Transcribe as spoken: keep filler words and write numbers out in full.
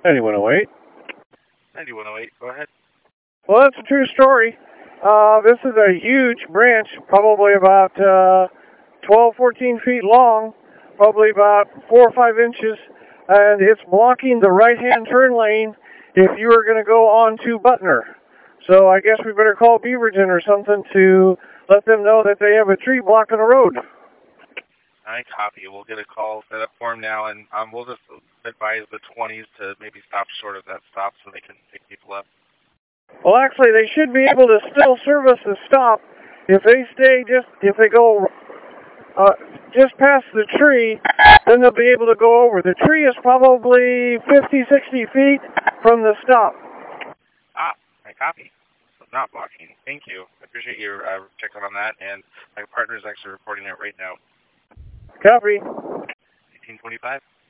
ninety-one oh eight. ninety-one oh eight, go ahead. Well, that's a true story. Uh, this is a huge branch, probably about uh, twelve, fourteen feet long, probably about four or five inches, and it's blocking the right-hand turn lane if you were going to go on to Butner. So I guess we better call Beaverton or something to let them know that they have a tree blocking the road. I copy. We'll get a call set up for them now, and um, we'll just advise the twenties to maybe stop short of that stop so they can pick people up. Well, actually, they should be able to still service the stop if they stay just, if they go uh, just past the tree, then they'll be able to go over. The tree is probably fifty, sixty feet from the stop. Ah, I copy. So not blocking. Thank you. I appreciate your uh, checking on that, and my partner is actually reporting it right now. Copy. eighteen twenty-five.